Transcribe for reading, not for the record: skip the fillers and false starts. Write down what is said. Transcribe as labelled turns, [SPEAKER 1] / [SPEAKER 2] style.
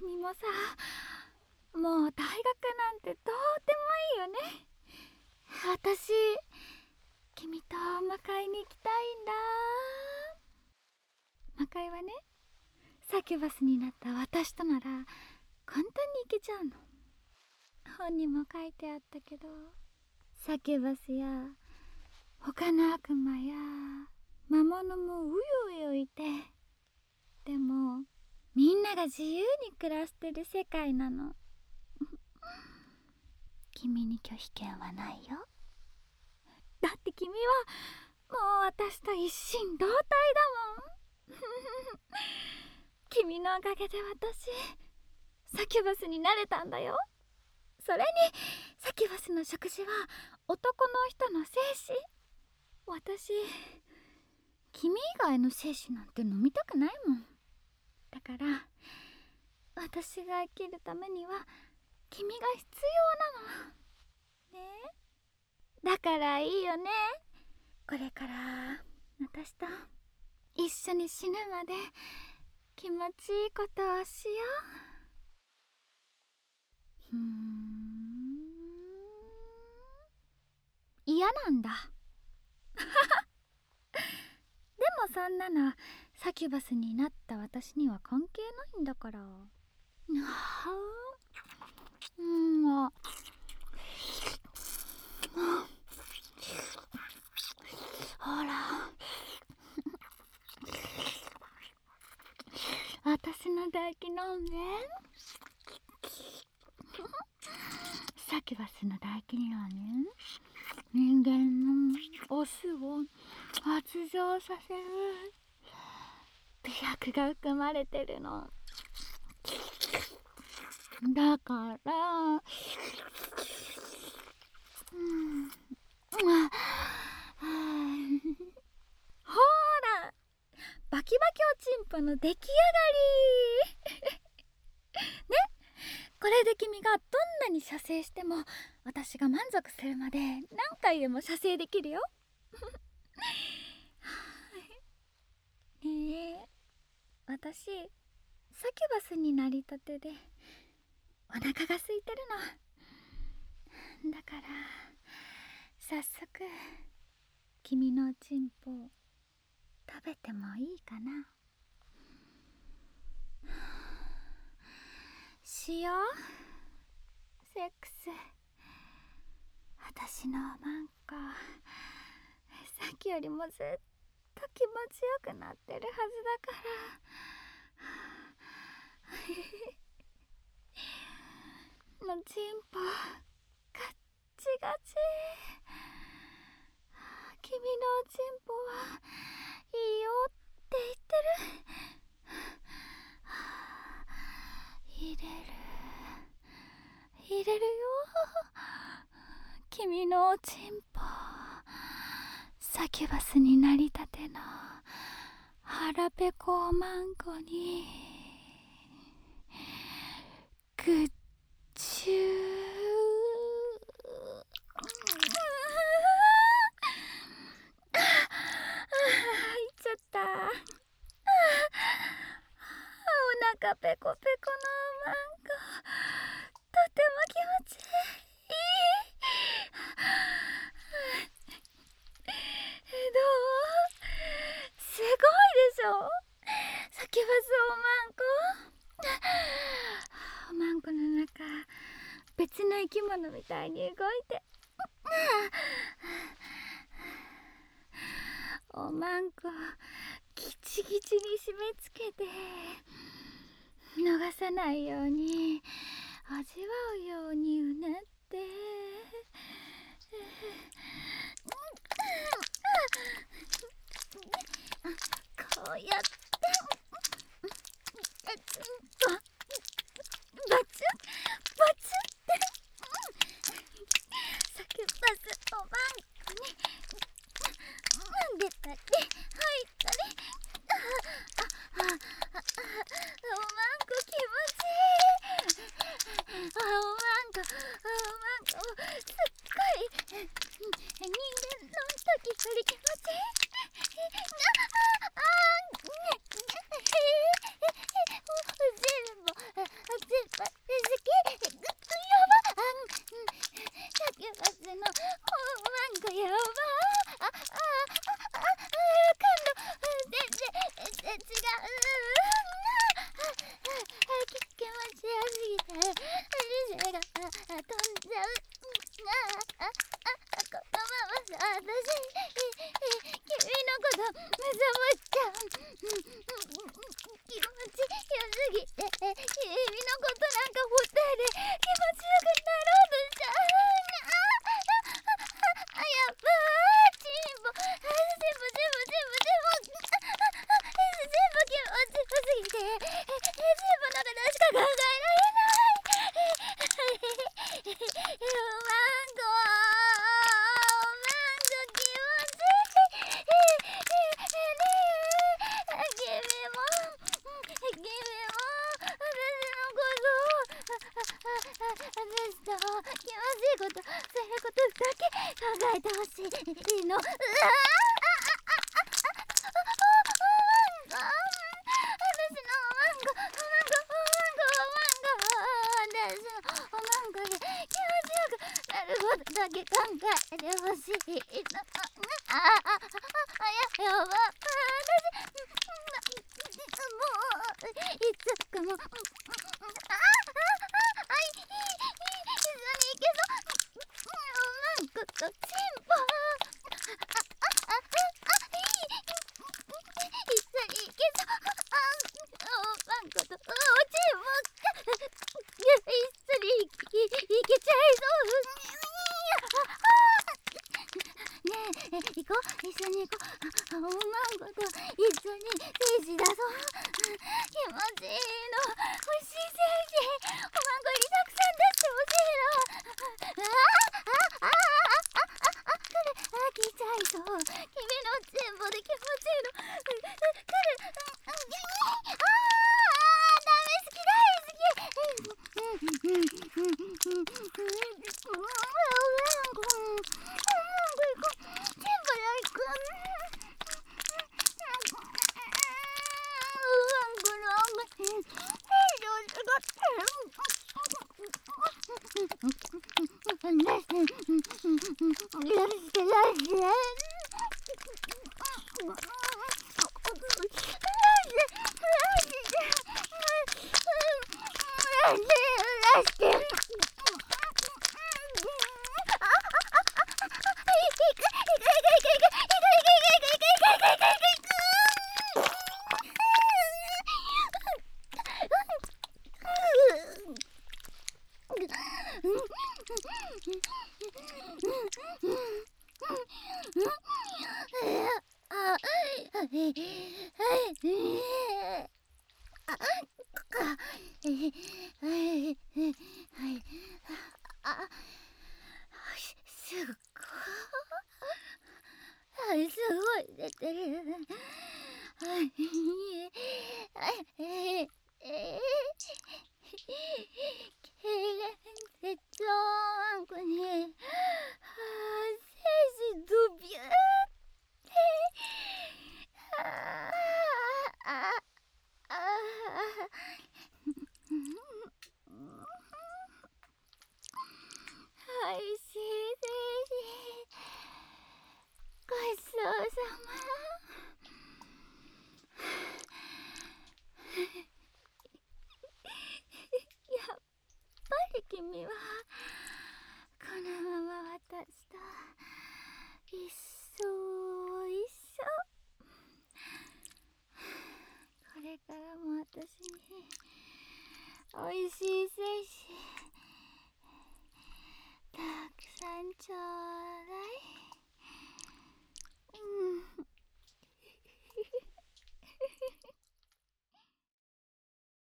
[SPEAKER 1] 君もさ、もう大学なんてどうでもいいよね。私、君と迎えに行きたいんだ。迎えはね、サキュバスになった私となら簡単に行けちゃうの。本にも書いてあったけど、サキュバスや他の悪魔や魔物もうようよいて、でもみんなが自由に暮らしてる世界なの。君に拒否権はないよ。だって君はもう私と一心同体だもん。君のおかげで私、サキュバスになれたんだよ。それにサキュバスの食事は男の人の精子。私、君以外の精子なんて飲みたくないもん。だから私が生きるためには君が必要なのね。だからいいよね、これから私と一緒に死ぬまで気持ちいいことをしよう。嫌なんだ。でもそんなのサキュバスになった私には関係ないんだから。ほら、私の唾液飲んで。サキュバスの唾液にはね、人間のオスを発情させる美薬が含まれてるの。だからほら、バキバキおちんぽの出来上がりね。これで君がどんなに射精しても私が満足するまで何回でも射精できるよ。ねえ、私サキュバスになりたてでお腹が空いてるの。だから早速君のおちんぽ食べてもいいかな。しよう、セックス。私のマンコ、さっきよりもずっと気持ちよくなってるはずだから。のちんぽガッチガチ。君のおちんぽはいいよって言ってる。入れるよ、君のおちんぽ。サキュバスになりたての腹ペコおまんこにグッチュー。いっちゃった。お腹ペコペコのおまんこ、とても気持ちいい。どう？すごいでしょ、サキュバスおまんこ。おまんこの中、別の生き物みたいに動いて。おまんこギチギチに締め付けて逃さないように味わうようにうなって、こうやってバツンとバツンバツンってサキュバスおまんこに出たり入ったり。おまんこ気持ちいい。おまんこすっごい人間の時より気持ちいい。全部ことむさぼっちゃう。気持ちよすぎて君のことなんかほったで気持ちよくなろうとしちゃう。やっぱチンポ全部気持ちよすぎてチンポのことしか考えられない。マンゴー気持ちいい。君も私のこと私と気持ちいいことそういうことだけ考えてほしいの。だけ考えてほしいの。やば私もういつかも一緒に行けそうことチンポ一緒に行けそうことチンポ一緒に行けちゃいそうねえ、行こう一緒に行こう。おまんこと一緒に精子出そう。気持ちいいの欲しい精子おまんこにたくさん出してほしいの。来ちゃいそう。君のチンポで気持ちいいの来る。大好きすごい出てる。鉄道ワンコに精子ドビューっておいしい精子ごちそうさま。やっぱり君はこのまま私と一生これからも私においしい精子